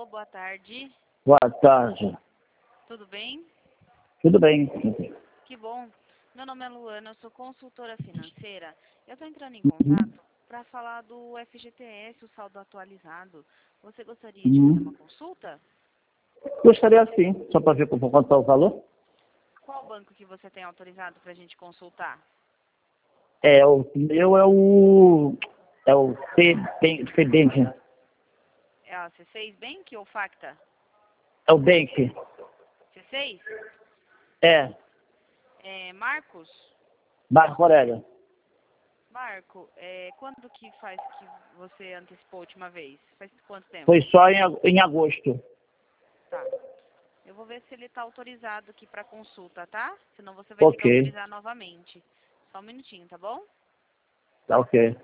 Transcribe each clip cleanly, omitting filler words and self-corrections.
Alô, boa tarde. Boa tarde. Tudo bem? Tudo bem. Que bom. Meu nome é Luana, eu sou consultora financeira. Eu estou entrando em contato para falar do FGTS, o saldo atualizado. Você gostaria de fazer uma consulta? Gostaria sim, só para ver quanto é o valor. Qual banco que você tem autorizado para a gente consultar? O meu é o Fedente. É a C6 Bank ou Facta? É o Bank. C6? É, Marcos? Marco Aurélio. Marco, quando que faz que você antecipou a última vez? Faz quanto tempo? Foi só em agosto. Tá. Eu vou ver se ele está autorizado aqui para consulta, tá? Senão você vai ter que Ok, autorizar novamente. Só um minutinho, tá bom? tá ok.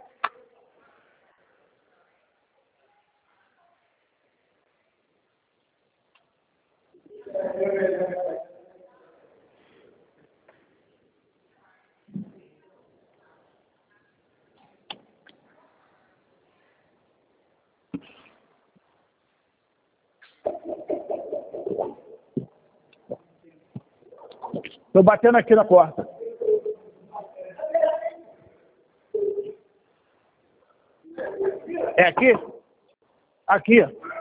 Tô batendo aqui na porta. É aqui? Aqui.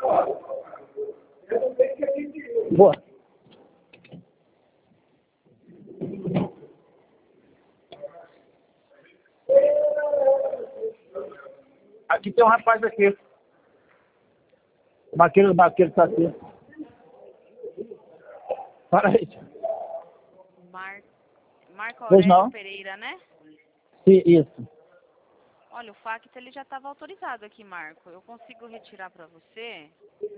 Boa. Aqui tem um rapaz aqui. Baqueiro tá aqui. Para aí. Marco Pois Aurélio não? Pereira, né? Sim, isso. Olha, o Facta ele já estava autorizado aqui, Marco. Eu consigo retirar para você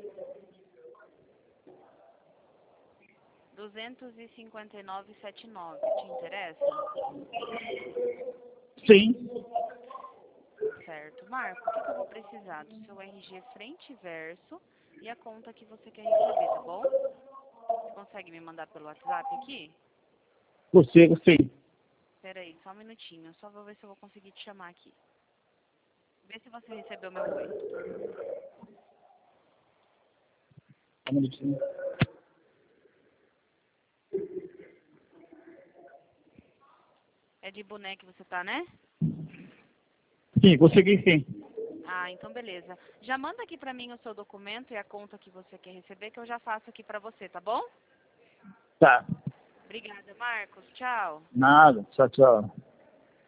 259,79. Te interessa? Sim. Certo. Marco, o que eu vou precisar? Do seu RG frente e verso e a conta que você quer receber, tá bom? Você consegue me mandar pelo WhatsApp aqui? Consigo, sim. Espera aí, só um minutinho. Só vou ver se eu vou conseguir te chamar aqui. Vê se você recebeu meu oi. Um minutinho. É de boneco que você tá, né? Sim, consegui sim. Ah, então beleza. Já manda aqui pra mim o seu documento e a conta que você quer receber, que eu já faço aqui pra você, tá bom? Tá. Obrigada, Marcos. Tchau. Nada. Tchau, tchau.